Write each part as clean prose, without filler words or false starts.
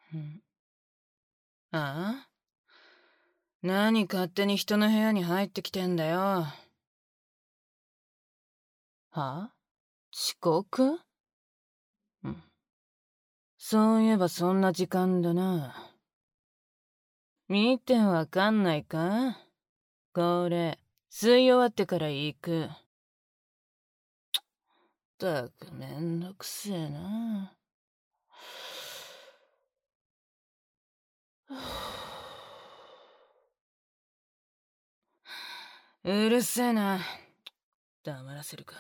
うん、ああ、何勝手に人の部屋に入ってきてんだよ。はあ、遅刻？うん、そういえばそんな時間だな。見てわかんないか？これ、吸い終わってから行く。ったくめんどくせえな。うるせえな。黙らせるか。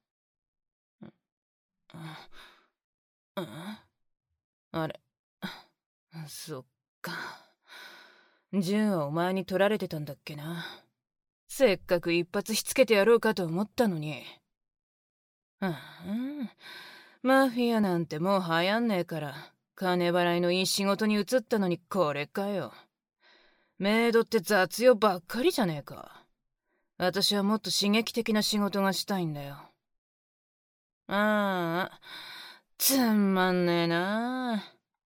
うん、あれ、そっか。銃はお前に取られてたんだっけな。せっかく一発しつけてやろうかと思ったのに。うん、マフィアなんてもう流行んねえから、金払いのいい仕事に移ったのにこれかよ。メイドって雑用ばっかりじゃねえか。私はもっと刺激的な仕事がしたいんだよ。ああ、つまんねえな。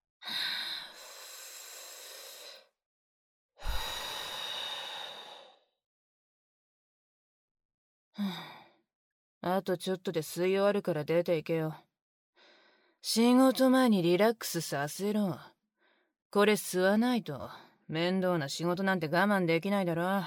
あとちょっとで吸い終わるから出て行けよ。仕事前にリラックスさせろ。これ吸わないと面倒な仕事なんて我慢できないだろ。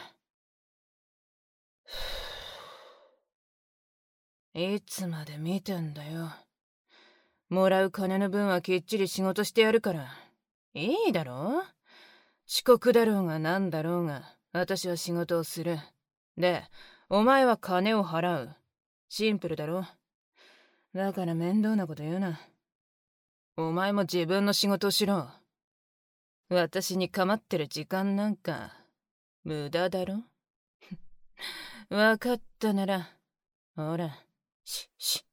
いつまで見てんだよ。もらう金の分はきっちり仕事してやるから。いいだろ？遅刻だろうがなんだろうが、私は仕事をする。で、お前は金を払う。シンプルだろ？だから面倒なこと言うな。お前も自分の仕事をしろ。私に構ってる時間なんか、無駄だろ？わかったなら、ほら、し。